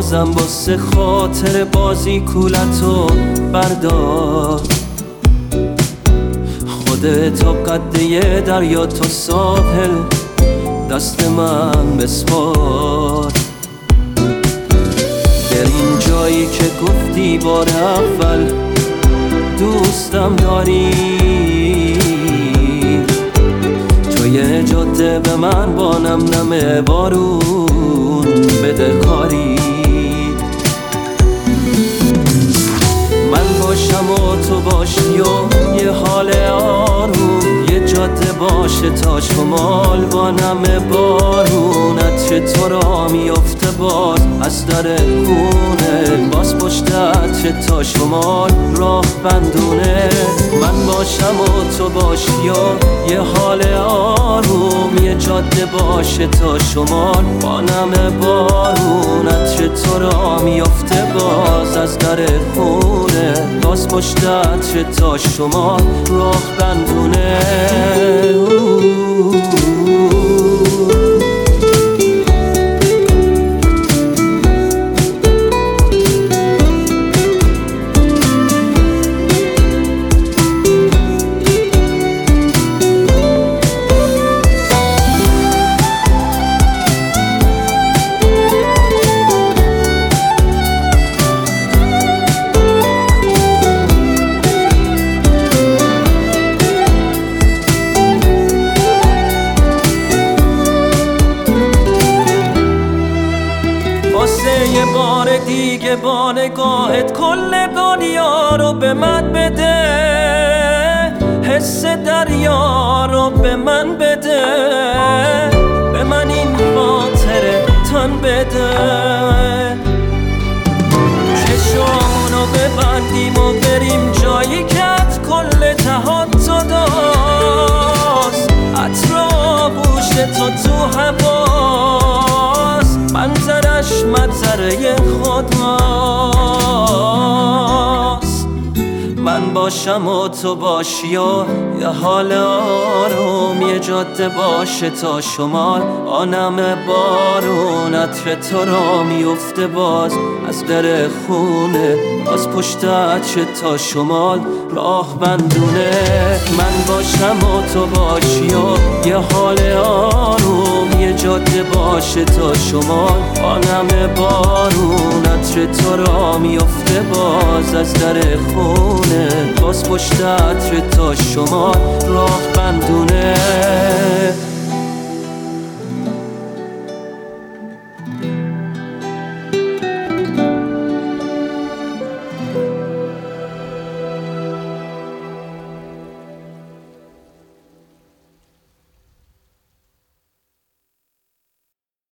بازم واسه خاطر بازی کولتو بردار. خودتو قد یه دریا تو ساحل دست من بسپار. در این جایی که گفتی بار اول دوستم داری، توی جاده به من با نم نم بارون بده کاری. من باشم و تو باشی و یه حال آروم، یه جاده باشه تا شمال با نم بارون. عطر تو را میفته باز از در خونه، باز پشت عطر تا شمال راه بندونه. من باشم و تو باشی و یه حال آروم، یه جاده باشه تا شمال با نم بارون. عطر تو را میفته باز از در خونه، باز پشت عطر تا شمال راه بندونه. یه بار دیگه با نگاهت کل دنیا رو به من بده، حس دریا رو به من بده، به من این خاطره تن بده. چشمانو ببندیم و بریم جایی که کل جهان تو داست، عطر آغوش تو هواست، منظرش منظره خداست. من باشم و تو باشی و یه حال آروم، یه جاده باشه تا شمال آنم بارون. عطر تو را میفته باز از در خونه، باز پشت عطر تا شمال راه بندونه. من باشم و تو باشی و یه حال آروم، یه جاده باشه تا شمال آنم بارون. عطر تو را میفته باز از در خونه، باز پشت عطر تا شمال راه بندونه.